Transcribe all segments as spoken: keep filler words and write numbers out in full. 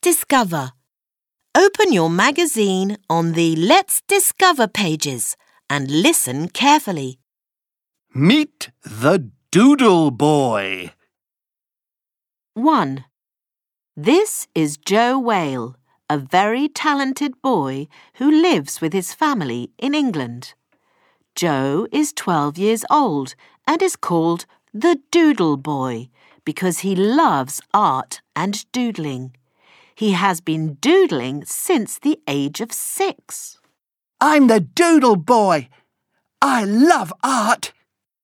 Discover. Open your magazine on the Let's Discover pages and listen carefully. Meet the Doodle Boy. one. This is Joe Whale, a very talented boy who lives with his family in England. Joe is twelve years old and is called the Doodle Boy because he loves art and doodling. He has been doodling since the age of six. I'm the Doodle Boy. I love art.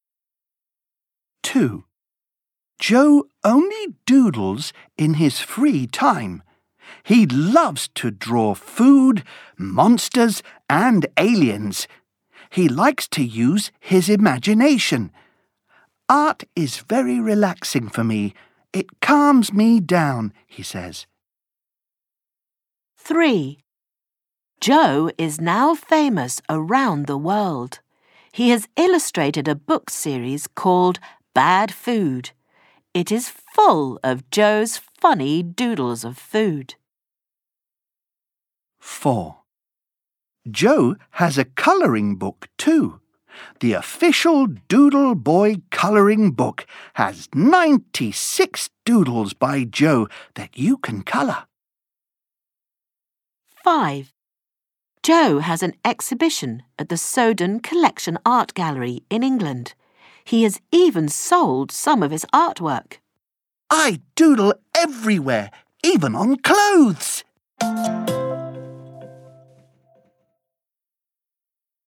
two. Joe only doodles in his free time. He loves to draw food, monsters, and aliens. He likes to use his imagination. Art is very relaxing for me. It calms me down, he says. three. Joe is now famous around the world. He has illustrated a book series called Bad Food. It is full of Joe's funny doodles of food. four. Joe has a colouring book too. The official Doodle Boy colouring book has ninety-six doodles by Joe that you can colour. five. Joe has an exhibition at the Soden Collection Art Gallery in England. He has even sold some of his artwork. I doodle everywhere, even on clothes.